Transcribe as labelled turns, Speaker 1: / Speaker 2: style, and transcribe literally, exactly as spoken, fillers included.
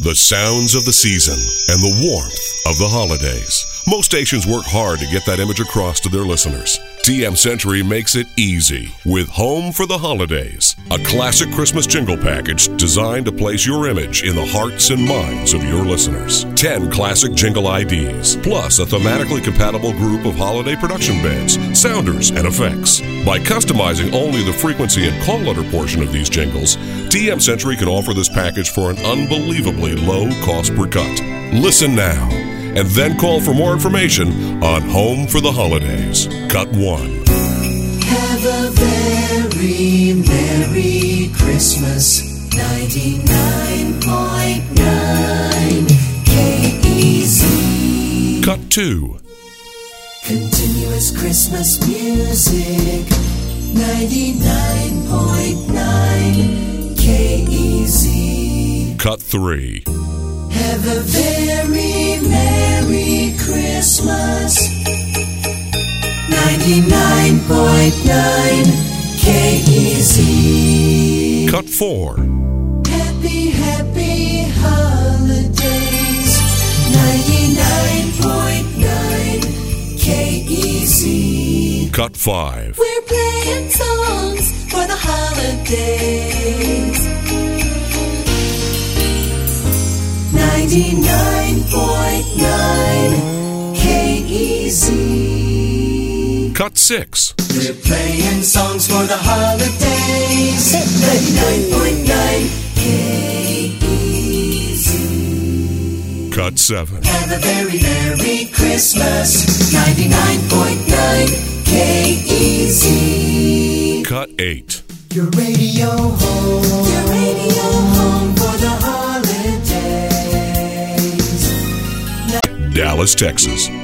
Speaker 1: The sounds of the season and the warmth of the holidays. Most stations work hard to get that image across to their listeners. T M Century makes it easy with Home for the Holidays, a classic Christmas jingle package designed to place your image in the hearts and minds of your listeners. ten classic jingle I Ds, plus a thematically compatible group of holiday production beds, sounders, and effects. By customizing only the frequency and call letter portion of these jingles, T M Century can offer this package for an unbelievably low cost per cut. Listen now, and then call for more information on Home for the Holidays. Cut one.
Speaker 2: Have a very Merry Christmas. ninety-nine point nine K E Z.
Speaker 1: Cut two.
Speaker 2: Continuous Christmas music. ninety-nine point nine K E Z.
Speaker 1: Cut three.
Speaker 2: Have a very Merry Christmas. ninety-nine point nine K E Z.
Speaker 1: Cut four.
Speaker 2: Happy, happy holidays. ninety-nine point nine K E Z.
Speaker 1: Cut five.
Speaker 2: We're playing songs for the holidays. ninety-nine point nine K E Z.
Speaker 1: Cut six.
Speaker 2: We're playing songs for the holidays. ninety-nine point nine K E Z.
Speaker 1: Cut seven.
Speaker 2: Have a very Merry Christmas. ninety-nine point nine K E Z.
Speaker 1: Cut eight.
Speaker 2: Your radio home. Your radio home for the holidays.
Speaker 1: Dallas, Texas.